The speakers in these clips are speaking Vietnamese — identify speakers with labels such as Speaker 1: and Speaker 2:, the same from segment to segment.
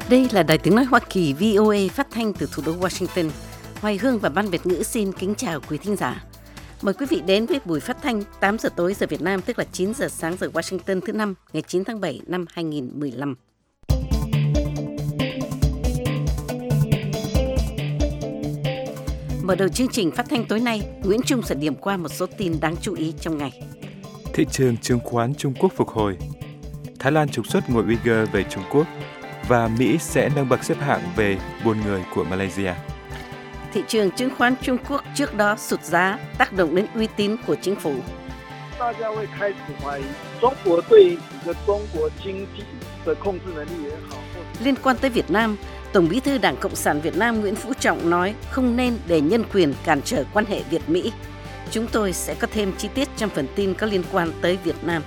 Speaker 1: Đây là Đài Tiếng Nói Hoa Kỳ VOA phát thanh từ thủ đô Washington. Hoài Hương và Ban Việt ngữ xin kính chào quý thính giả. Mời quý vị đến với buổi phát thanh 8 giờ tối giờ Việt Nam, tức là 9 giờ sáng giờ Washington thứ Năm, ngày 9 tháng 7 năm 2015. Mở đầu chương trình phát thanh tối nay, Nguyễn Trung sẽ điểm qua một số tin đáng chú ý trong ngày.
Speaker 2: Thị trường chứng khoán Trung Quốc phục hồi. Thái Lan trục xuất người Uyghur về Trung Quốc. Và Mỹ sẽ nâng bậc xếp hạng về buôn người của Malaysia.
Speaker 1: Thị trường chứng khoán Trung Quốc trước đó sụt giá, tác động đến uy tín của chính phủ. Liên quan tới Việt Nam, Tổng Bí thư Đảng Cộng sản Việt Nam Nguyễn Phú Trọng nói không nên để nhân quyền cản trở quan hệ Việt-Mỹ. Chúng tôi sẽ có thêm chi tiết trong phần tin có liên quan tới Việt Nam.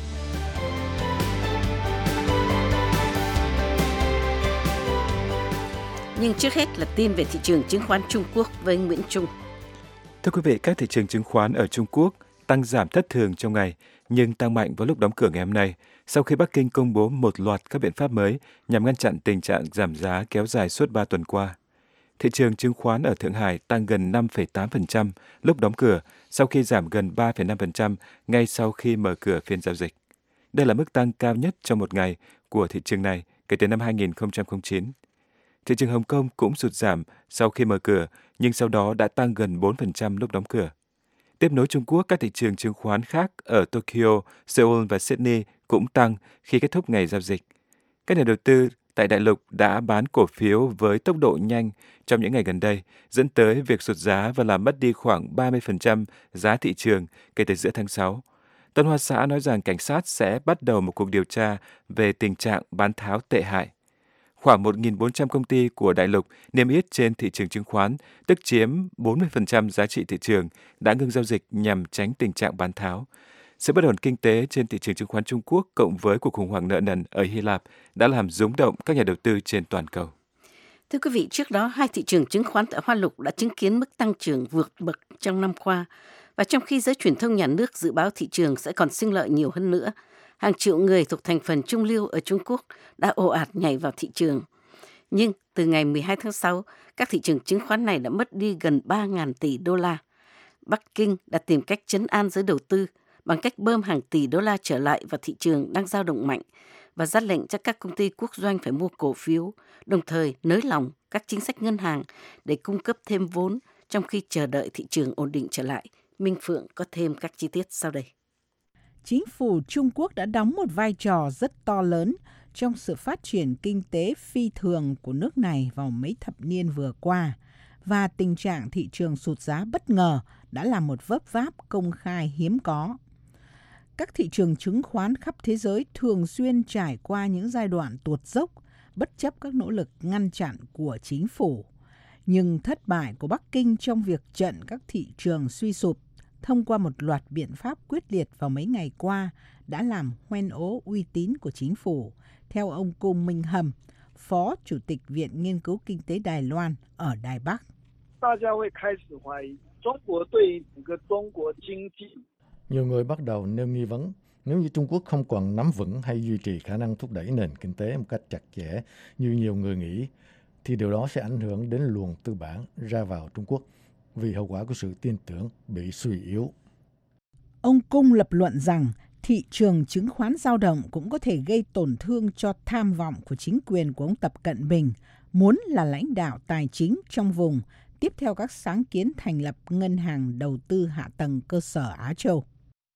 Speaker 1: Nhưng trước hết là tin về thị trường chứng khoán Trung Quốc với Nguyễn Trung.
Speaker 2: Thưa quý vị, các thị trường chứng khoán ở Trung Quốc tăng giảm thất thường trong ngày, nhưng tăng mạnh vào lúc đóng cửa ngày hôm nay, sau khi Bắc Kinh công bố một loạt các biện pháp mới nhằm ngăn chặn tình trạng giảm giá kéo dài suốt 3 tuần qua. Thị trường chứng khoán ở Thượng Hải tăng gần 5,8% lúc đóng cửa, sau khi giảm gần 3,5% ngay sau khi mở cửa phiên giao dịch. Đây là mức tăng cao nhất trong một ngày của thị trường này kể từ năm 2009. Thị trường Hồng Kông cũng sụt giảm sau khi mở cửa, nhưng sau đó đã tăng gần 4% lúc đóng cửa. Tiếp nối Trung Quốc, các thị trường chứng khoán khác ở Tokyo, Seoul và Sydney cũng tăng khi kết thúc ngày giao dịch. Các nhà đầu tư tại đại lục đã bán cổ phiếu với tốc độ nhanh trong những ngày gần đây, dẫn tới việc sụt giá và làm mất đi khoảng 30% giá thị trường kể từ giữa tháng 6. Tân Hoa Xã nói rằng cảnh sát sẽ bắt đầu một cuộc điều tra về tình trạng bán tháo tệ hại. Khoảng 1.400 công ty của đại lục niêm yết trên thị trường chứng khoán, tức chiếm 40% giá trị thị trường, đã ngưng giao dịch nhằm tránh tình trạng bán tháo. Sự bất ổn kinh tế trên thị trường chứng khoán Trung Quốc cộng với cuộc khủng hoảng nợ nần ở Hy Lạp đã làm rúng động các nhà đầu tư trên toàn cầu.
Speaker 1: Thưa quý vị, trước đó hai thị trường chứng khoán tại Hoa Lục đã chứng kiến mức tăng trưởng vượt bậc trong năm qua. Và trong khi giới truyền thông nhà nước dự báo thị trường sẽ còn sinh lợi nhiều hơn nữa, hàng triệu người thuộc thành phần trung lưu ở Trung Quốc đã ồ ạt nhảy vào thị trường. Nhưng từ ngày 12 tháng 6, các thị trường chứng khoán này đã mất đi gần 3.000 tỷ đô la. Bắc Kinh đã tìm cách trấn an giới đầu tư bằng cách bơm hàng tỷ đô la trở lại vào thị trường đang dao động mạnh và ra lệnh cho các công ty quốc doanh phải mua cổ phiếu, đồng thời nới lỏng các chính sách ngân hàng để cung cấp thêm vốn trong khi chờ đợi thị trường ổn định trở lại. Minh Phượng có thêm các chi tiết sau đây.
Speaker 3: Chính phủ Trung Quốc đã đóng một vai trò rất to lớn trong sự phát triển kinh tế phi thường của nước này vào mấy thập niên vừa qua, và tình trạng thị trường sụt giá bất ngờ đã là một vấp váp công khai hiếm có. Các thị trường chứng khoán khắp thế giới thường xuyên trải qua những giai đoạn tuột dốc, bất chấp các nỗ lực ngăn chặn của chính phủ. Nhưng thất bại của Bắc Kinh trong việc chặn các thị trường suy sụp thông qua một loạt biện pháp quyết liệt vào mấy ngày qua đã làm hoen ố uy tín của chính phủ, theo ông Cung Minh Hầm, Phó Chủ tịch Viện Nghiên cứu Kinh tế Đài Loan ở Đài Bắc.
Speaker 4: Nhiều người bắt đầu nêu nghi vấn, nếu như Trung Quốc không còn nắm vững hay duy trì khả năng thúc đẩy nền kinh tế một cách chặt chẽ như nhiều người nghĩ, thì điều đó sẽ ảnh hưởng đến luồng tư bản ra vào Trung Quốc, vì hậu quả của sự tin tưởng bị suy yếu.
Speaker 3: Ông Cung lập luận rằng thị trường chứng khoán dao động cũng có thể gây tổn thương cho tham vọng của chính quyền của ông Tập Cận Bình, muốn là lãnh đạo tài chính trong vùng, tiếp theo các sáng kiến thành lập Ngân hàng Đầu tư Hạ tầng Cơ sở Á Châu.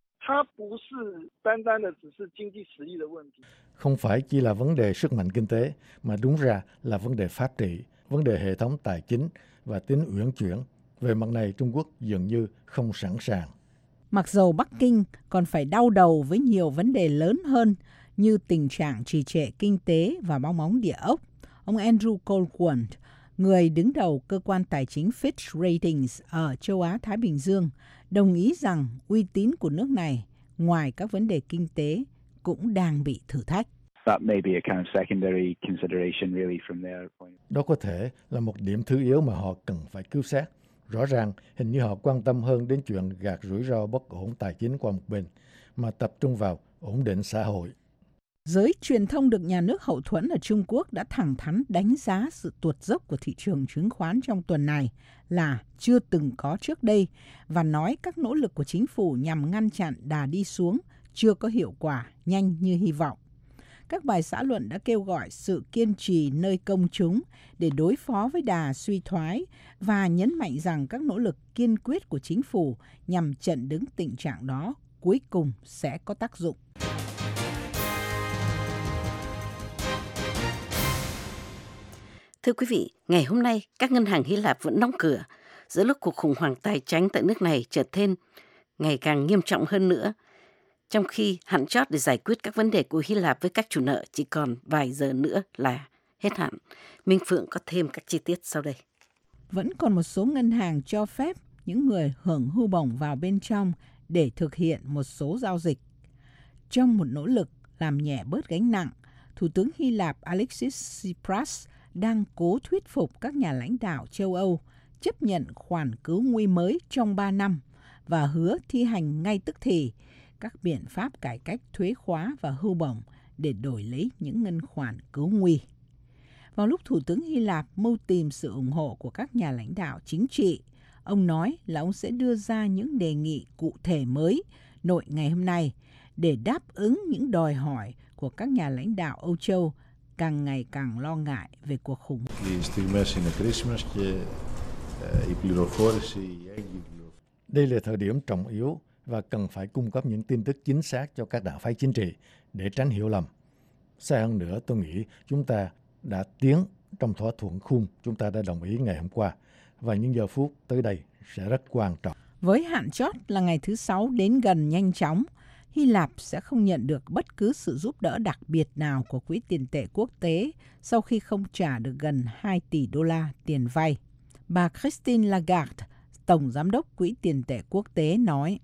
Speaker 4: Không phải chỉ là vấn đề sức mạnh kinh tế, mà đúng ra là vấn đề pháp trị, vấn đề hệ thống tài chính và tính uyển chuyển. Về mặt này, Trung Quốc dường như không sẵn sàng.
Speaker 3: Mặc dầu Bắc Kinh còn phải đau đầu với nhiều vấn đề lớn hơn như tình trạng trì trệ kinh tế và bong bóng địa ốc, ông Andrew Colquhoun, người đứng đầu cơ quan tài chính Fitch Ratings ở châu Á-Thái Bình Dương, đồng ý rằng uy tín của nước này, ngoài các vấn đề kinh tế, cũng đang bị thử thách.
Speaker 4: Đó có thể là một điểm thứ yếu mà họ cần phải cứu xét. Rõ ràng, hình như họ quan tâm hơn đến chuyện gạt rủi ro bất ổn tài chính qua một bên, mà tập trung vào ổn định xã hội.
Speaker 3: Giới truyền thông được nhà nước hậu thuẫn ở Trung Quốc đã thẳng thắn đánh giá sự tuột dốc của thị trường chứng khoán trong tuần này là chưa từng có trước đây và nói các nỗ lực của chính phủ nhằm ngăn chặn đà đi xuống chưa có hiệu quả nhanh như hy vọng. Các bài xã luận đã kêu gọi sự kiên trì nơi công chúng để đối phó với đà suy thoái và nhấn mạnh rằng các nỗ lực kiên quyết của chính phủ nhằm chặn đứng tình trạng đó cuối cùng sẽ có tác dụng.
Speaker 1: Thưa quý vị, ngày hôm nay các ngân hàng Hy Lạp vẫn đóng cửa giữa lúc cuộc khủng hoảng tài chính tại nước này trở thêm ngày càng nghiêm trọng hơn nữa. Trong khi hạn chót để giải quyết các vấn đề của Hy Lạp với các chủ nợ chỉ còn vài giờ nữa là hết hạn. Minh Phượng có thêm các chi tiết sau đây.
Speaker 3: Vẫn còn một số ngân hàng cho phép những người hưởng hưu bổng vào bên trong để thực hiện một số giao dịch. Trong một nỗ lực làm nhẹ bớt gánh nặng, Thủ tướng Hy Lạp Alexis Tsipras đang cố thuyết phục các nhà lãnh đạo châu Âu chấp nhận khoản cứu nguy mới trong 3 năm và hứa thi hành ngay tức thì các biện pháp cải cách thuế khóa và hưu bổng để đổi lấy những ngân khoản cứu nguy. Vào lúc Thủ tướng Hy Lạp mưu tìm sự ủng hộ của các nhà lãnh đạo chính trị, ông nói là ông sẽ đưa ra những đề nghị cụ thể mới nội ngày hôm nay để đáp ứng những đòi hỏi của các nhà lãnh đạo Âu Châu càng ngày càng lo ngại về cuộc khủng hoảng.
Speaker 4: Đây là thời điểm trọng yếu và cần phải cung cấp những tin tức chính xác cho các đảng phái chính trị để tránh hiểu lầm. Xa hơn nữa, tôi nghĩ chúng ta đã tiến trong thỏa thuận khung chúng ta đã đồng ý ngày hôm qua và những giờ phút tới đây sẽ rất quan trọng.
Speaker 3: Với hạn chót là ngày thứ 6 đến gần nhanh chóng, Hy Lạp sẽ không nhận được bất cứ sự giúp đỡ đặc biệt nào của Quỹ tiền tệ quốc tế sau khi không trả được gần 2 tỷ đô la tiền vay. Bà Christine Lagarde, Tổng Giám đốc Quỹ tiền tệ quốc tế nói,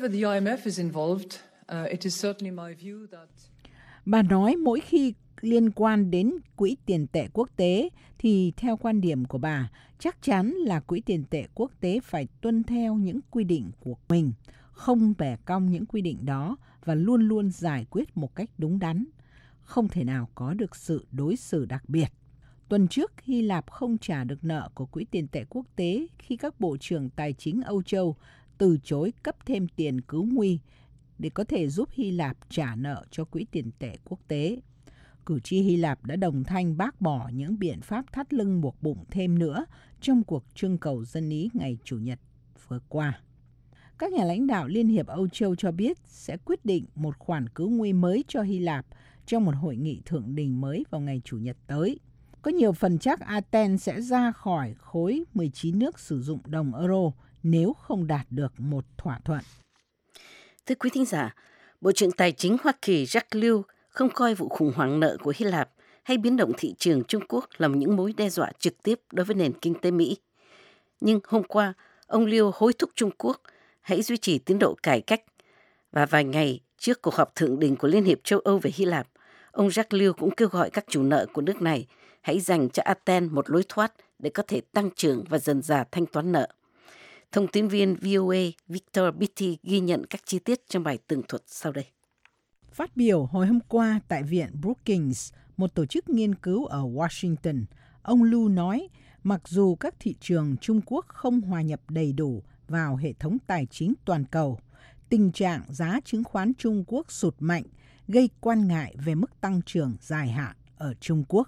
Speaker 3: Bà nói mỗi khi liên quan đến Quỹ tiền tệ quốc tế thì theo quan điểm của bà, chắc chắn là Quỹ tiền tệ quốc tế phải tuân theo những quy định của mình, không bẻ cong những quy định đó và luôn luôn giải quyết một cách đúng đắn. Không thể nào có được sự đối xử đặc biệt. Tuần trước, Hy Lạp không trả được nợ của Quỹ tiền tệ quốc tế khi các bộ trưởng tài chính Âu Châu từ chối cấp thêm tiền cứu nguy để có thể giúp Hy Lạp trả nợ cho Quỹ tiền tệ quốc tế. Cử tri Hy Lạp đã đồng thanh bác bỏ những biện pháp thắt lưng buộc bụng thêm nữa trong cuộc trưng cầu dân ý ngày Chủ nhật vừa qua. Các nhà lãnh đạo Liên hiệp Âu Châu cho biết sẽ quyết định một khoản cứu nguy mới cho Hy Lạp trong một hội nghị thượng đỉnh mới vào ngày Chủ nhật tới. Có nhiều phần chắc Athens sẽ ra khỏi khối 19 nước sử dụng đồng euro nếu không đạt được một thỏa thuận.
Speaker 1: Thưa quý thính giả, Bộ trưởng Tài chính Hoa Kỳ Jack Lew không coi vụ khủng hoảng nợ của Hy Lạp hay biến động thị trường Trung Quốc là những mối đe dọa trực tiếp đối với nền kinh tế Mỹ. Nhưng hôm qua, ông Lew hối thúc Trung Quốc hãy duy trì tiến độ cải cách. Và vài ngày trước cuộc họp thượng đỉnh của Liên hiệp châu Âu về Hy Lạp, ông Jack Lew cũng kêu gọi các chủ nợ của nước này hãy dành cho Athens một lối thoát để có thể tăng trưởng và dần dà thanh toán nợ. Thông tin viên VOA Victor Beatty ghi nhận các chi tiết trong bài tường thuật sau đây.
Speaker 3: Phát biểu hồi hôm qua tại Viện Brookings, một tổ chức nghiên cứu ở Washington, ông Lu nói mặc dù các thị trường Trung Quốc không hòa nhập đầy đủ vào hệ thống tài chính toàn cầu, tình trạng giá chứng khoán Trung Quốc sụt mạnh gây quan ngại về mức tăng trưởng dài hạn ở Trung Quốc.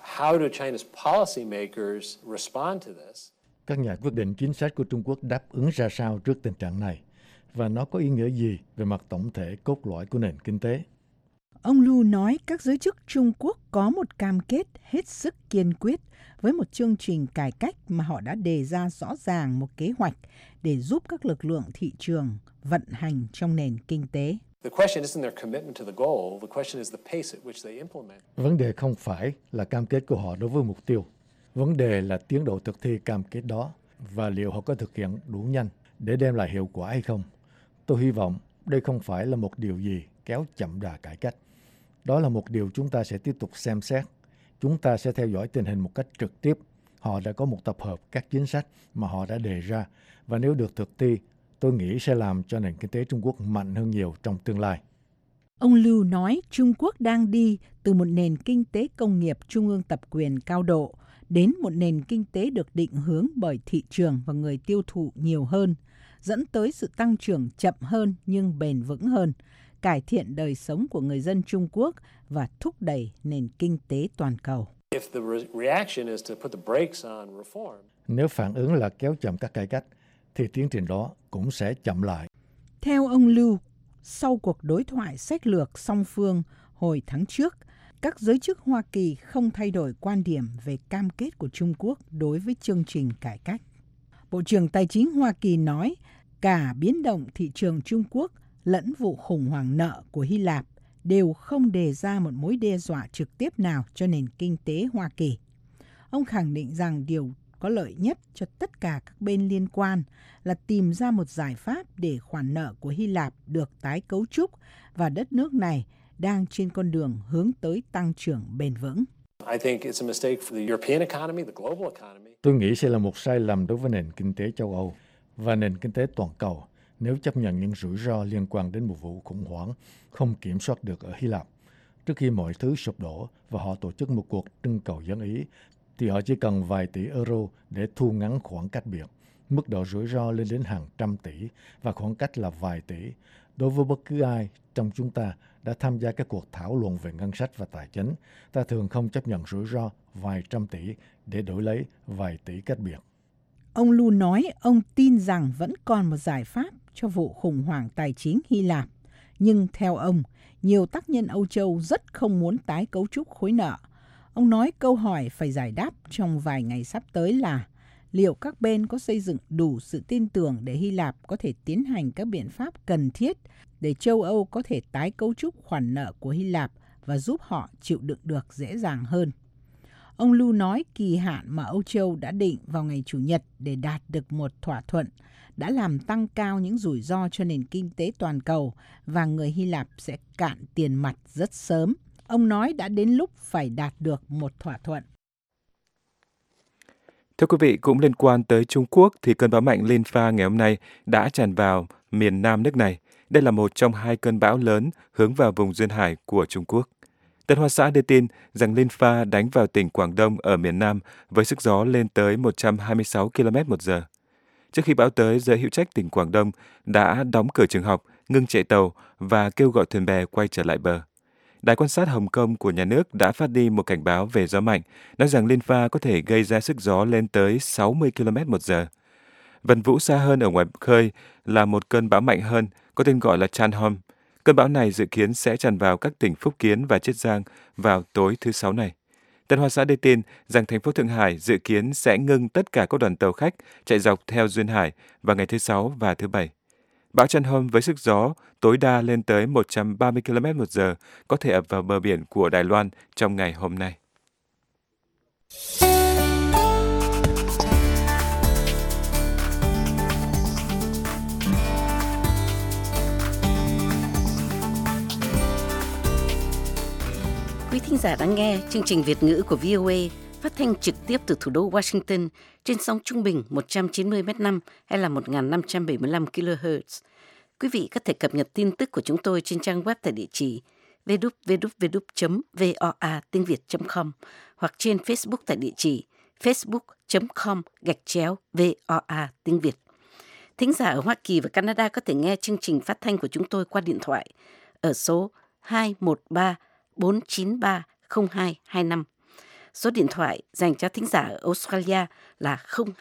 Speaker 4: Các nhà quyết định chính sách của Trung Quốc đáp ứng ra sao trước tình trạng này và nó có ý nghĩa gì về mặt tổng thể cốt lõi của nền kinh tế?
Speaker 3: Ông Lu nói các giới chức Trung Quốc có một cam kết hết sức kiên quyết với một chương trình cải cách mà họ đã đề ra rõ ràng một kế hoạch để giúp các lực lượng thị trường vận hành trong nền kinh tế.
Speaker 4: Vấn đề không phải là cam kết của họ đối với mục tiêu. Vấn đề là tiến độ thực thi cam kết đó và liệu họ có thực hiện đủ nhanh để đem lại hiệu quả hay không. Tôi hy vọng đây không phải là một điều gì kéo chậm đà cải cách. Đó là một điều chúng ta sẽ tiếp tục xem xét. Chúng ta sẽ theo dõi tình hình một cách trực tiếp. Họ đã có một tập hợp các chính sách mà họ đã đề ra và nếu được thực thi, tôi nghĩ sẽ làm cho nền kinh tế Trung Quốc mạnh hơn nhiều trong tương lai.
Speaker 3: Ông Lưu nói Trung Quốc đang đi từ một nền kinh tế công nghiệp trung ương tập quyền cao độ đến một nền kinh tế được định hướng bởi thị trường và người tiêu thụ nhiều hơn, dẫn tới sự tăng trưởng chậm hơn nhưng bền vững hơn, cải thiện đời sống của người dân Trung Quốc và thúc đẩy nền kinh tế toàn cầu.
Speaker 4: Nếu phản ứng là kéo chậm các cải cách, thì tiến trình đó cũng sẽ chậm lại.
Speaker 3: Theo ông Lưu, sau cuộc đối thoại sách lược song phương hồi tháng trước, các giới chức Hoa Kỳ không thay đổi quan điểm về cam kết của Trung Quốc đối với chương trình cải cách. Bộ trưởng Tài chính Hoa Kỳ nói cả biến động thị trường Trung Quốc lẫn vụ khủng hoảng nợ của Hy Lạp đều không đề ra một mối đe dọa trực tiếp nào cho nền kinh tế Hoa Kỳ. Ông khẳng định rằng điều có lợi nhất cho tất cả các bên liên quan là tìm ra một giải pháp để khoản nợ của Hy Lạp được tái cấu trúc và đất nước này đang trên con đường hướng tới tăng trưởng bền vững.
Speaker 4: Tôi nghĩ sẽ là một sai lầm đối với nền kinh tế châu Âu và nền kinh tế toàn cầu nếu chấp nhận những rủi ro liên quan đến một vụ khủng hoảng không kiểm soát được ở Hy Lạp. Trước khi mọi thứ sụp đổ và họ tổ chức một cuộc trưng cầu dân Ý, thì họ chỉ cần vài tỷ euro để thu ngắn khoảng cách biệt. Mức độ rủi ro lên đến hàng trăm tỷ và khoảng cách là vài tỷ. Đối với bất cứ ai trong chúng ta đã tham gia các cuộc thảo luận về ngân sách và tài chính, ta thường không chấp nhận rủi ro vài trăm tỷ để đổi lấy vài tỷ cách biệt.
Speaker 3: Ông Lu nói ông tin rằng vẫn còn một giải pháp cho vụ khủng hoảng tài chính Hy Lạp. Nhưng theo ông, nhiều tác nhân Âu Châu rất không muốn tái cấu trúc khối nợ. Ông nói câu hỏi phải giải đáp trong vài ngày sắp tới là liệu các bên có xây dựng đủ sự tin tưởng để Hy Lạp có thể tiến hành các biện pháp cần thiết để châu Âu có thể tái cấu trúc khoản nợ của Hy Lạp và giúp họ chịu đựng được dễ dàng hơn. Ông Lu nói kỳ hạn mà Âu Châu đã định vào ngày Chủ nhật để đạt được một thỏa thuận đã làm tăng cao những rủi ro cho nền kinh tế toàn cầu và người Hy Lạp sẽ cạn tiền mặt rất sớm. Ông nói đã đến lúc phải đạt được một thỏa thuận.
Speaker 2: Thưa quý vị, cũng liên quan tới Trung Quốc thì cơn bão mạnh Linfa ngày hôm nay đã tràn vào miền Nam nước này. Đây là một trong hai cơn bão lớn hướng vào vùng duyên hải của Trung Quốc. Tân Hoa Xã đưa tin rằng Linfa đánh vào tỉnh Quảng Đông ở miền Nam với sức gió lên tới 126 km/h. Trước khi bão tới, giới hữu trách tỉnh Quảng Đông đã đóng cửa trường học, ngưng chạy tàu và kêu gọi thuyền bè quay trở lại bờ. Đài quan sát Hồng Kông của nhà nước đã phát đi một cảnh báo về gió mạnh, nói rằng Linfa có thể gây ra sức gió lên tới 60 km/h. Vần vũ xa hơn ở ngoài khơi là một cơn bão mạnh hơn, có tên gọi là Chanhom. Cơn bão này dự kiến sẽ tràn vào các tỉnh Phúc Kiến và Chiết Giang vào tối thứ Sáu này. Tân Hoa Xã đưa tin rằng thành phố Thượng Hải dự kiến sẽ ngưng tất cả các đoàn tàu khách chạy dọc theo duyên hải vào ngày thứ Sáu và thứ Bảy. Bão Chanhom với sức gió tối đa lên tới 130 km/h có thể ập vào bờ biển của Đài Loan trong ngày hôm nay.
Speaker 1: Quý thính giả đang nghe chương trình Việt ngữ của VOA phát thanh trực tiếp từ thủ đô Washington trên sóng trung bình 190 m/5 hay là 1575 kHz. Quý vị có thể cập nhật tin tức của chúng tôi trên trang web tại địa chỉ www.voa.tiếng.com hoặc trên Facebook tại địa chỉ facebook.com/VOA tiếng Việt. Thính giả ở Hoa Kỳ và Canada có thể nghe chương trình phát thanh của chúng tôi qua điện thoại ở số 213-493-0225. Số điện thoại dành cho thính giả ở Australia là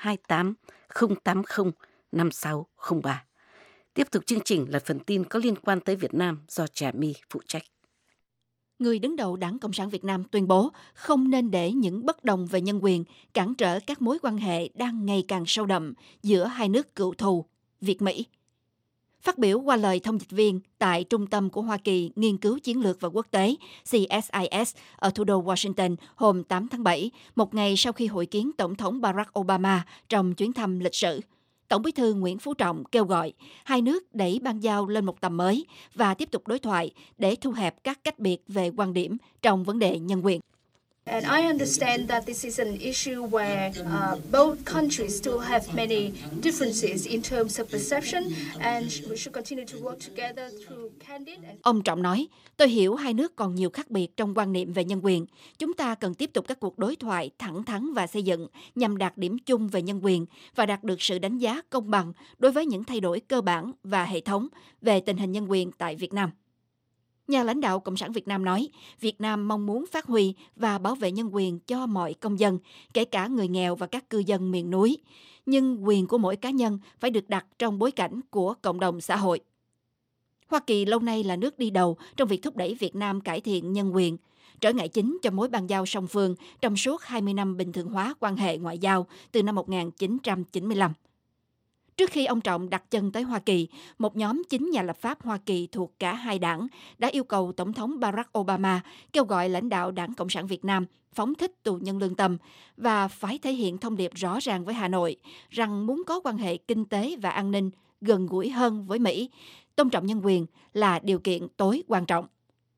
Speaker 1: 028-080-5603. Tiếp tục chương trình là phần tin có liên quan tới Việt Nam do Trà My phụ trách.
Speaker 5: Người đứng đầu Đảng Cộng sản Việt Nam tuyên bố không nên để những bất đồng về nhân quyền cản trở các mối quan hệ đang ngày càng sâu đậm giữa hai nước cựu thù, Việt-Mỹ. Phát biểu qua lời thông dịch viên tại Trung tâm của Hoa Kỳ Nghiên cứu Chiến lược và Quốc tế CSIS ở thủ đô Washington hôm 8 tháng 7, một ngày sau khi hội kiến Tổng thống Barack Obama trong chuyến thăm lịch sử, Tổng bí thư Nguyễn Phú Trọng kêu gọi hai nước đẩy bang giao lên một tầm mới và tiếp tục đối thoại để thu hẹp các cách biệt về quan điểm trong vấn đề nhân quyền.
Speaker 6: And I understand that this is an issue where both countries still have many differences in terms of perception, and we should continue to work together through candid and...
Speaker 5: Ông Trọng nói, tôi hiểu hai nước còn nhiều khác biệt trong quan niệm về nhân quyền. Chúng ta cần tiếp tục các cuộc đối thoại thẳng thắn và xây dựng nhằm đạt điểm chung về nhân quyền và đạt được sự đánh giá công bằng đối với những thay đổi cơ bản và hệ thống về tình hình nhân quyền tại Việt Nam. Nhà lãnh đạo Cộng sản Việt Nam nói, Việt Nam mong muốn phát huy và bảo vệ nhân quyền cho mọi công dân, kể cả người nghèo và các cư dân miền núi. Nhưng quyền của mỗi cá nhân phải được đặt trong bối cảnh của cộng đồng xã hội. Hoa Kỳ lâu nay là nước đi đầu trong việc thúc đẩy Việt Nam cải thiện nhân quyền, trở ngại chính cho mối bang giao song phương trong suốt 20 năm bình thường hóa quan hệ ngoại giao từ năm 1995. Trước khi ông Trọng đặt chân tới Hoa Kỳ, một nhóm 9 nhà lập pháp Hoa Kỳ thuộc cả hai đảng đã yêu cầu Tổng thống Barack Obama kêu gọi lãnh đạo Đảng Cộng sản Việt Nam phóng thích tù nhân lương tâm và phải thể hiện thông điệp rõ ràng với Hà Nội rằng muốn có quan hệ kinh tế và an ninh gần gũi hơn với Mỹ, tôn trọng nhân quyền là điều kiện tối quan trọng.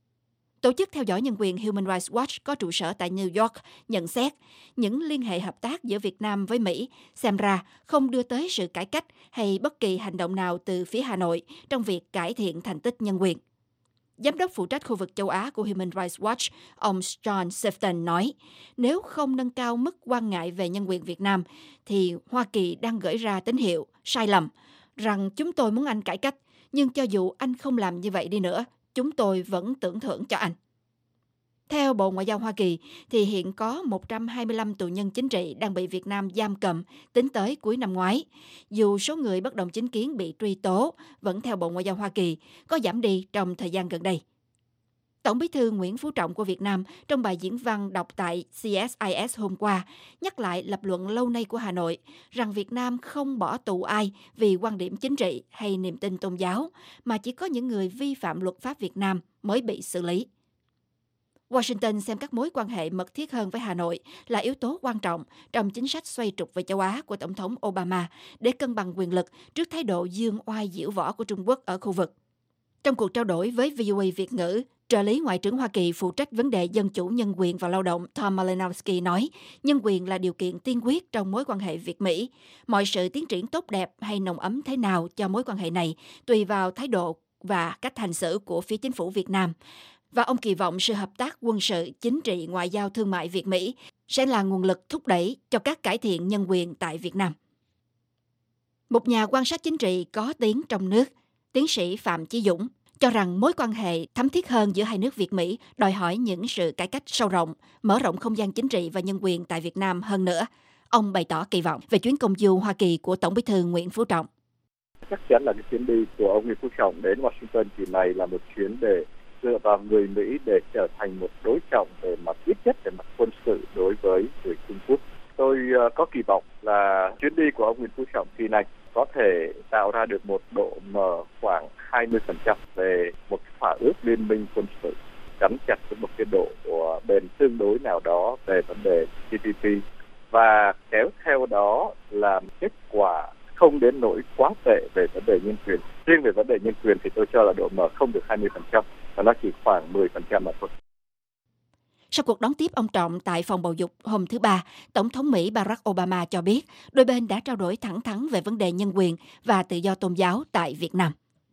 Speaker 5: Tổ chức theo dõi nhân quyền Human Rights Watch có trụ sở tại New York nhận xét những liên hệ hợp tác giữa Việt Nam với Mỹ xem ra không đưa tới sự cải cách hay bất kỳ hành động nào từ phía Hà Nội trong việc cải thiện thành tích nhân quyền. Giám đốc phụ trách khu vực châu Á của Human Rights Watch, ông John Sefton nói, nếu không nâng cao mức quan ngại về nhân quyền Việt Nam, thì Hoa Kỳ đang gửi ra tín hiệu sai lầm rằng chúng tôi muốn anh cải cách, nhưng cho dù anh không làm như vậy đi nữa, chúng tôi vẫn tưởng thưởng cho anh. Theo Bộ Ngoại giao Hoa Kỳ, thì hiện có 125 tù nhân chính trị đang bị Việt Nam giam cầm tính tới cuối năm ngoái. Dù số người bất đồng chính kiến bị truy tố, vẫn theo Bộ Ngoại giao Hoa Kỳ, có giảm đi trong thời gian gần đây. Tổng bí thư Nguyễn Phú Trọng của Việt Nam trong bài diễn văn đọc tại CSIS hôm qua nhắc lại lập luận lâu nay của Hà Nội rằng Việt Nam không bỏ tù ai vì quan điểm chính trị hay niềm tin tôn giáo, mà chỉ có những người vi phạm luật pháp Việt Nam mới bị xử lý. Washington xem các mối quan hệ mật thiết hơn với Hà Nội là yếu tố quan trọng trong chính sách xoay trục về châu Á của Tổng thống Obama để cân bằng quyền lực trước thái độ giương oai diễu võ của Trung Quốc ở khu vực. Trong cuộc trao đổi với VOA Việt ngữ, trợ lý Ngoại trưởng Hoa Kỳ phụ trách vấn đề dân chủ, nhân quyền và lao động Tom Malinowski nói, nhân quyền là điều kiện tiên quyết trong mối quan hệ Việt-Mỹ. Mọi sự tiến triển tốt đẹp hay nồng ấm thế nào cho mối quan hệ này tùy vào thái độ và cách hành xử của phía chính phủ Việt Nam. Và ông kỳ vọng sự hợp tác quân sự, chính trị, ngoại giao, thương mại Việt-Mỹ sẽ là nguồn lực thúc đẩy cho các cải thiện nhân quyền tại Việt Nam. Một nhà quan sát chính trị có tiếng trong nước, tiến sĩ Phạm Chí Dũng, cho rằng mối quan hệ thắm thiết hơn giữa hai nước Việt-Mỹ đòi hỏi những sự cải cách sâu rộng, mở rộng không gian chính trị và nhân quyền tại Việt Nam hơn nữa. Ông bày tỏ kỳ vọng về chuyến công du Hoa Kỳ của Tổng bí thư Nguyễn Phú Trọng.
Speaker 7: Chắc chắn là cái chuyến đi của ông Nguyễn Phú Trọng đến Washington kỳ này là một chuyến để dựa vào người Mỹ để trở thành một đối trọng về mặt ít nhất về mặt quân sự đối với người Trung Quốc. Tôi có kỳ vọng là chuyến đi của ông Nguyễn Phú Trọng kỳ này có thể tạo ra được một độ mở khoảng 20% về một thỏa ước liên minh quân sự gắn chặt với một cái độ bền tương đối nào đó về vấn đề TPP, và kéo theo đó là kết quả không đến nỗi quá tệ về vấn đề nhân quyền. Riêng về vấn đề nhân quyền thì tôi cho là độ mở không được 20%, và nó chỉ khoảng 10% mà thôi.
Speaker 5: Sau cuộc đón tiếp ông Trọng tại phòng bầu dục hôm thứ Ba, Tổng thống Mỹ Barack Obama cho biết đôi bên đã trao đổi thẳng thắn về vấn đề nhân quyền và tự do tôn giáo tại Việt Nam.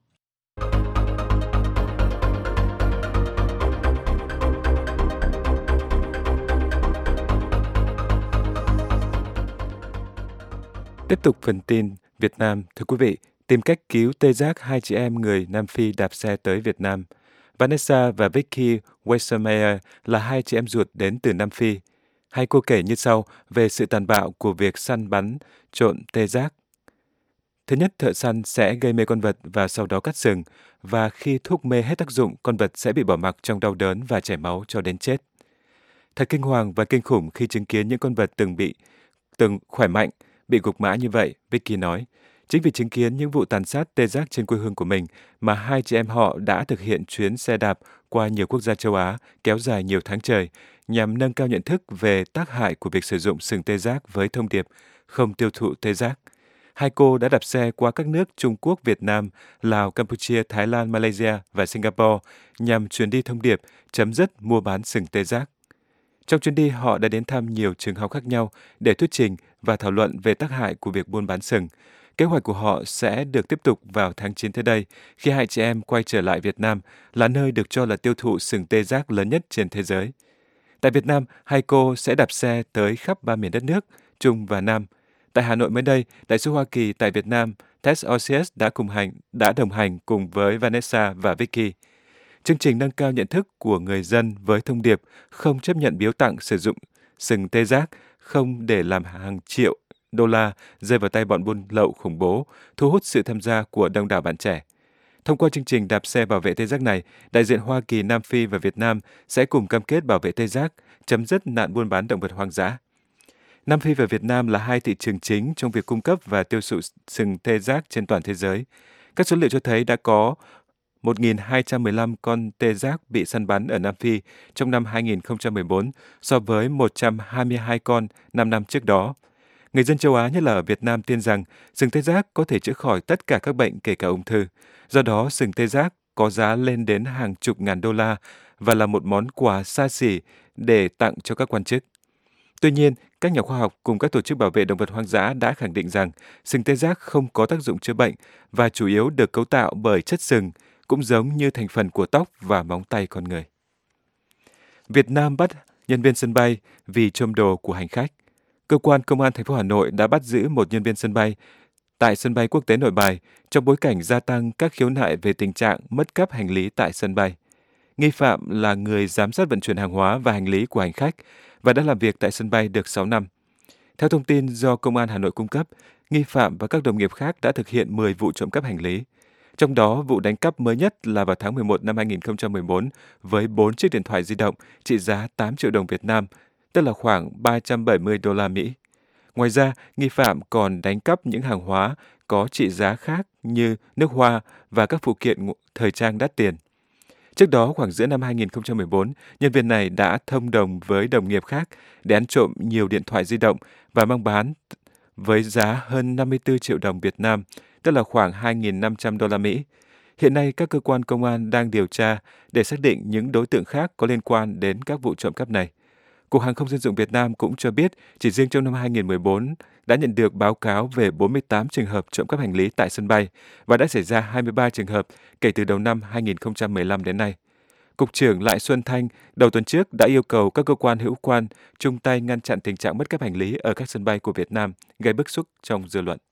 Speaker 2: Tiếp tục phần tin Việt Nam, thưa quý vị, tìm cách cứu tê giác hai chị em người Nam Phi đạp xe tới Việt Nam. Vanessa và Vicky Weissermeyer là hai chị em ruột đến từ Nam Phi. Hai cô kể như sau về sự tàn bạo của việc săn bắn trộn tê giác. Thứ nhất, thợ săn sẽ gây mê con vật và sau đó cắt sừng, và khi thuốc mê hết tác dụng, con vật sẽ bị bỏ mặc trong đau đớn và chảy máu cho đến chết. Thật kinh hoàng và kinh khủng khi chứng kiến những con vật từng khỏe mạnh bị gục ngã như vậy, Vicky nói. Chính vì chứng kiến những vụ tàn sát tê giác trên quê hương của mình mà hai chị em họ đã thực hiện chuyến xe đạp qua nhiều quốc gia châu Á kéo dài nhiều tháng trời nhằm nâng cao nhận thức về tác hại của việc sử dụng sừng tê giác với thông điệp không tiêu thụ tê giác. Hai cô đã đạp xe qua các nước Trung Quốc, Việt Nam, Lào, Campuchia, Thái Lan, Malaysia và Singapore nhằm truyền đi thông điệp chấm dứt mua bán sừng tê giác. Trong chuyến đi, họ đã đến thăm nhiều trường học khác nhau để thuyết trình và thảo luận về tác hại của việc buôn bán sừng. Kế hoạch của họ sẽ được tiếp tục vào tháng 9 tới đây, khi hai chị em quay trở lại Việt Nam, là nơi được cho là tiêu thụ sừng tê giác lớn nhất trên thế giới. Tại Việt Nam, hai cô sẽ đạp xe tới khắp ba miền đất nước, Trung và Nam. Tại Hà Nội mới đây, Đại sứ Hoa Kỳ tại Việt Nam, Tess Osius đã đồng hành cùng với Vanessa và Vicky. Chương trình nâng cao nhận thức của người dân với thông điệp không chấp nhận biếu tặng sử dụng sừng tê giác, không để làm hàng triệu đô la rơi vào tay bọn buôn lậu khủng bố, thu hút sự tham gia của đông đảo bạn trẻ. Thông qua chương trình đạp xe bảo vệ tê giác này, đại diện Hoa Kỳ, Nam Phi và Việt Nam sẽ cùng cam kết bảo vệ tê giác, chấm dứt nạn buôn bán động vật hoang dã. Nam Phi và Việt Nam là hai thị trường chính trong việc cung cấp và tiêu thụ sừng tê giác trên toàn thế giới. Các số liệu cho thấy đã có 1.215 con tê giác bị săn bắn ở Nam Phi trong năm 2014 so với 122 con 5 năm trước đó. Người dân châu Á, nhất là ở Việt Nam, tin rằng sừng tê giác có thể chữa khỏi tất cả các bệnh kể cả ung thư. Do đó, sừng tê giác có giá lên đến hàng chục ngàn đô la và là một món quà xa xỉ để tặng cho các quan chức. Tuy nhiên, các nhà khoa học cùng các tổ chức bảo vệ động vật hoang dã đã khẳng định rằng sừng tê giác không có tác dụng chữa bệnh và chủ yếu được cấu tạo bởi chất sừng, cũng giống như thành phần của tóc và móng tay con người. Việt Nam bắt nhân viên sân bay vì trộm đồ của hành khách. Cơ quan Công an thành phố Hà Nội đã bắt giữ một nhân viên sân bay tại sân bay quốc tế Nội Bài trong bối cảnh gia tăng các khiếu nại về tình trạng mất cắp hành lý tại sân bay. Nghi phạm là người giám sát vận chuyển hàng hóa và hành lý của hành khách và đã làm việc tại sân bay được 6 năm. Theo thông tin do Công an Hà Nội cung cấp, nghi phạm và các đồng nghiệp khác đã thực hiện 10 vụ trộm cắp hành lý. Trong đó, vụ đánh cắp mới nhất là vào tháng 11 năm 2014 với 4 chiếc điện thoại di động trị giá 8 triệu đồng Việt Nam, tức là khoảng 370 đô la Mỹ. Ngoài ra, nghi phạm còn đánh cắp những hàng hóa có trị giá khác như nước hoa và các phụ kiện thời trang đắt tiền. Trước đó, khoảng giữa năm 2014, nhân viên này đã thông đồng với đồng nghiệp khác để ăn trộm nhiều điện thoại di động và mang bán với giá hơn 54 triệu đồng Việt Nam, tức là khoảng 2.500 đô la Mỹ. Hiện nay, các cơ quan công an đang điều tra để xác định những đối tượng khác có liên quan đến các vụ trộm cắp này. Cục Hàng không Dân dụng Việt Nam cũng cho biết chỉ riêng trong năm 2014 đã nhận được báo cáo về 48 trường hợp trộm cắp hành lý tại sân bay và đã xảy ra 23 trường hợp kể từ đầu năm 2015 đến nay. Cục trưởng Lại Xuân Thanh đầu tuần trước đã yêu cầu các cơ quan hữu quan chung tay ngăn chặn tình trạng mất cắp hành lý ở các sân bay của Việt Nam, gây bức xúc trong dư luận.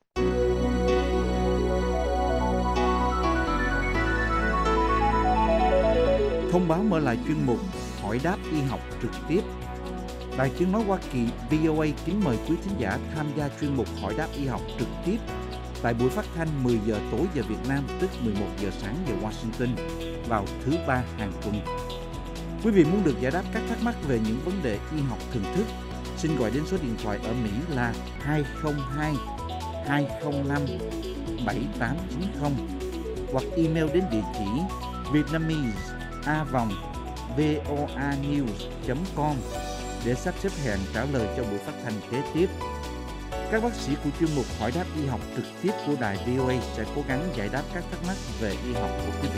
Speaker 8: Thông báo mở lại chuyên mục Hỏi đáp y học trực tiếp. Đài Tiếng nói Hoa Kỳ VOA kính mời quý thính giả tham gia chuyên mục Hỏi đáp y học trực tiếp tại buổi phát thanh 10 giờ tối giờ Việt Nam, tức 11 giờ sáng giờ Washington vào thứ Ba hàng tuần. Quý vị muốn được giải đáp các thắc mắc về những vấn đề y học thường thức, xin gọi đến số điện thoại ở Mỹ là 202 205 7890 hoặc email đến địa chỉ vietnamese@voanews.com để sắp xếp hẹn trả lời cho buổi phát thanh kế tiếp. Các bác sĩ của chuyên mục Hỏi đáp y học trực tiếp của đài VOA sẽ cố gắng giải đáp các thắc mắc về y học của quý vị.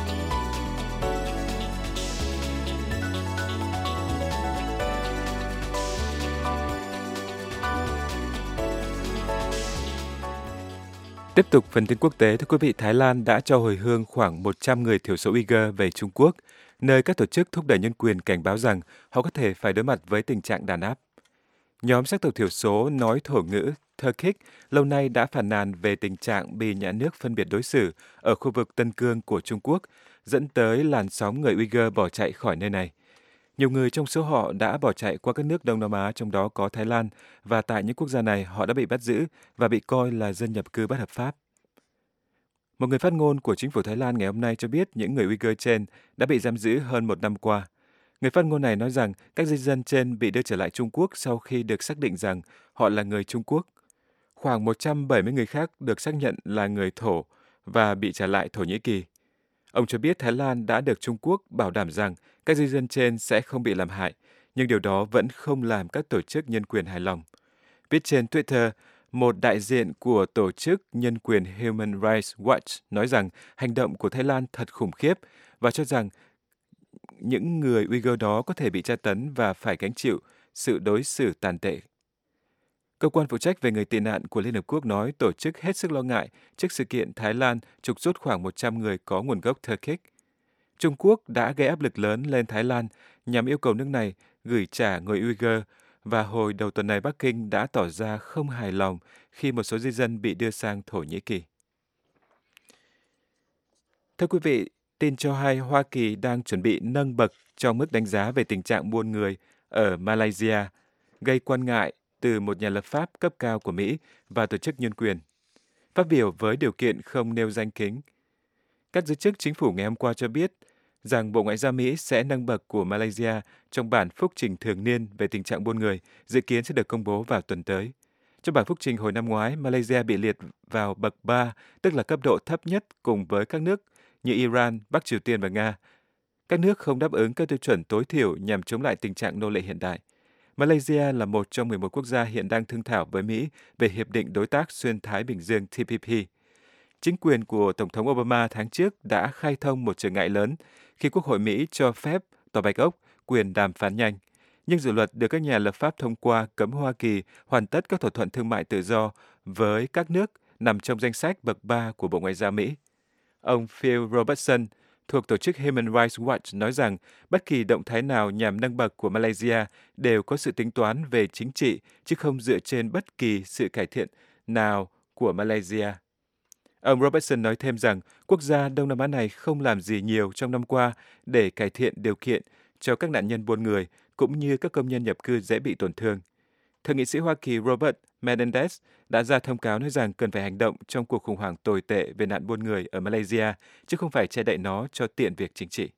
Speaker 2: Tiếp tục phần tin quốc tế, thưa quý vị, Thái Lan đã cho hồi hương khoảng 100 người thiểu số Uyghur về Trung Quốc, nơi các tổ chức thúc đẩy nhân quyền cảnh báo rằng họ có thể phải đối mặt với tình trạng đàn áp. Nhóm sắc tộc thiểu số nói thổ ngữ Turkic lâu nay đã phàn nàn về tình trạng bị nhà nước phân biệt đối xử ở khu vực Tân Cương của Trung Quốc, dẫn tới làn sóng người Uyghur bỏ chạy khỏi nơi này. Nhiều người trong số họ đã bỏ chạy qua các nước Đông Nam Á, trong đó có Thái Lan, và tại những quốc gia này họ đã bị bắt giữ và bị coi là dân nhập cư bất hợp pháp. Một người phát ngôn của chính phủ Thái Lan ngày hôm nay cho biết những người Uyghur trên đã bị giam giữ hơn một năm qua. Người phát ngôn này nói rằng các di dân trên bị đưa trở lại Trung Quốc sau khi được xác định rằng họ là người Trung Quốc. Khoảng 170 người khác được xác nhận là người Thổ và bị trả lại Thổ Nhĩ Kỳ. Ông cho biết Thái Lan đã được Trung Quốc bảo đảm rằng các di dân trên sẽ không bị làm hại, nhưng điều đó vẫn không làm các tổ chức nhân quyền hài lòng. Viết trên Twitter, một đại diện của tổ chức nhân quyền Human Rights Watch nói rằng hành động của Thái Lan thật khủng khiếp và cho rằng những người Uyghur đó có thể bị tra tấn và phải gánh chịu sự đối xử tàn tệ. Cơ quan phụ trách về người tị nạn của Liên Hợp Quốc nói tổ chức hết sức lo ngại trước sự kiện Thái Lan trục xuất khoảng 100 người có nguồn gốc Turkic. Trung Quốc đã gây áp lực lớn lên Thái Lan nhằm yêu cầu nước này gửi trả người Uyghur, và hồi đầu tuần này Bắc Kinh đã tỏ ra không hài lòng khi một số di dân bị đưa sang Thổ Nhĩ Kỳ. Thưa quý vị, tin cho hay Hoa Kỳ đang chuẩn bị nâng bậc trong mức đánh giá về tình trạng buôn người ở Malaysia, gây quan ngại từ một nhà lập pháp cấp cao của Mỹ và tổ chức nhân quyền. Phát biểu với điều kiện không nêu danh tính, các giới chức chính phủ ngày hôm qua cho biết rằng Bộ Ngoại giao Mỹ sẽ nâng bậc của Malaysia trong bản phúc trình thường niên về tình trạng buôn người, dự kiến sẽ được công bố vào tuần tới. Trong bản phúc trình hồi năm ngoái, Malaysia bị liệt vào bậc 3, tức là cấp độ thấp nhất cùng với các nước như Iran, Bắc Triều Tiên và Nga. Các nước không đáp ứng các tiêu chuẩn tối thiểu nhằm chống lại tình trạng nô lệ hiện đại. Malaysia là một trong 11 quốc gia hiện đang thương thảo với Mỹ về Hiệp định Đối tác Xuyên Thái Bình Dương TPP. Chính quyền của Tổng thống Obama tháng trước đã khai thông một trở ngại lớn khi Quốc hội Mỹ cho phép Tòa Bạch Ốc quyền đàm phán nhanh. Nhưng dự luật được các nhà lập pháp thông qua cấm Hoa Kỳ hoàn tất các thỏa thuận thương mại tự do với các nước nằm trong danh sách bậc 3 của Bộ Ngoại giao Mỹ. Ông Phil Robertson thuộc tổ chức Human Rights Watch nói rằng bất kỳ động thái nào nhằm nâng bậc của Malaysia đều có sự tính toán về chính trị, chứ không dựa trên bất kỳ sự cải thiện nào của Malaysia. Ông Robertson nói thêm rằng quốc gia Đông Nam Á này không làm gì nhiều trong năm qua để cải thiện điều kiện cho các nạn nhân buôn người, cũng như các công nhân nhập cư dễ bị tổn thương. Thượng nghị sĩ Hoa Kỳ Robert Menendez đã ra thông cáo nói rằng cần phải hành động trong cuộc khủng hoảng tồi tệ về nạn buôn người ở Malaysia, chứ không phải che đậy nó cho tiện việc chính trị.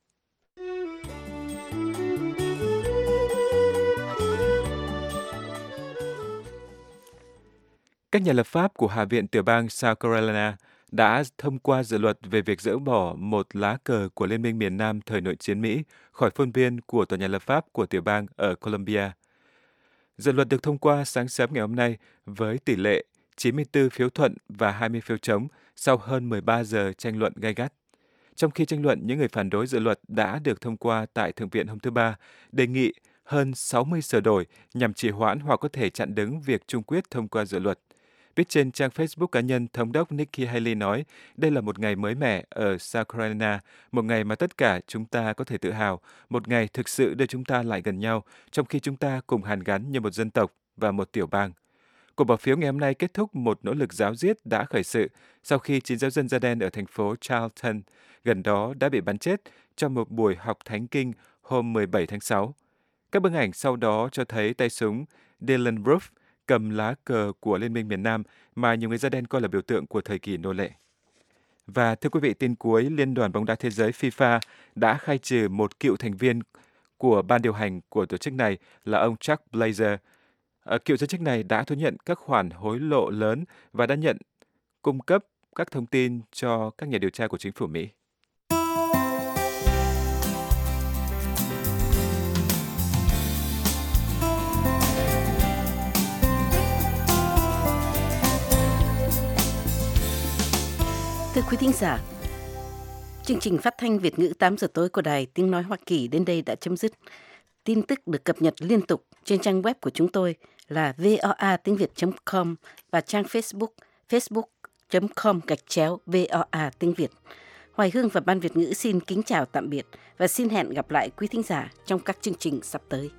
Speaker 2: Các nhà lập pháp của Hạ viện tiểu bang South Carolina đã thông qua dự luật về việc dỡ bỏ một lá cờ của Liên minh miền Nam thời nội chiến Mỹ khỏi khuôn viên của tòa nhà lập pháp của tiểu bang ở Columbia. Dự luật được thông qua sáng sớm ngày hôm nay với tỷ lệ 94 phiếu thuận và 20 phiếu chống sau hơn 13 giờ tranh luận gay gắt. Trong khi tranh luận, những người phản đối dự luật đã được thông qua tại Thượng viện hôm thứ Ba, đề nghị hơn 60 sửa đổi nhằm trì hoãn hoặc có thể chặn đứng việc chung quyết thông qua dự luật. Viết trên trang Facebook cá nhân, Thống đốc Nikki Haley nói, đây là một ngày mới mẻ ở South Carolina, một ngày mà tất cả chúng ta có thể tự hào, một ngày thực sự đưa chúng ta lại gần nhau, trong khi chúng ta cùng hàn gắn như một dân tộc và một tiểu bang. Cuộc bỏ phiếu ngày hôm nay kết thúc một nỗ lực giáo diết đã khởi sự sau khi 9 giáo dân da đen ở thành phố Charleston gần đó đã bị bắn chết trong một buổi học thánh kinh hôm 17 tháng 6. Các bức ảnh sau đó cho thấy tay súng Dylan Roof cầm lá cờ của Liên minh miền Nam mà nhiều người da đen coi là biểu tượng của thời kỳ nô lệ. Và thưa quý vị, tin cuối, Liên đoàn bóng đá thế giới FIFA đã khai trừ một cựu thành viên của ban điều hành của tổ chức này là ông Chuck Blazer. Cựu giới chức này đã thu nhận các khoản hối lộ lớn và đã nhận cung cấp các thông tin cho các nhà điều tra của chính phủ Mỹ.
Speaker 1: Thưa quý thính giả, chương trình phát thanh Việt ngữ 8 giờ tối của Đài Tiếng Nói Hoa Kỳ đến đây đã chấm dứt. Tin tức được cập nhật liên tục trên trang web của chúng tôi là voatinhviet.com và trang Facebook facebook.com/VOA tiếng Việt. Hoài Hương và Ban Việt ngữ xin kính chào tạm biệt và xin hẹn gặp lại quý thính giả trong các chương trình sắp tới.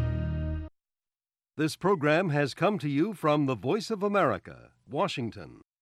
Speaker 9: This program has come to you from the Voice of America, Washington.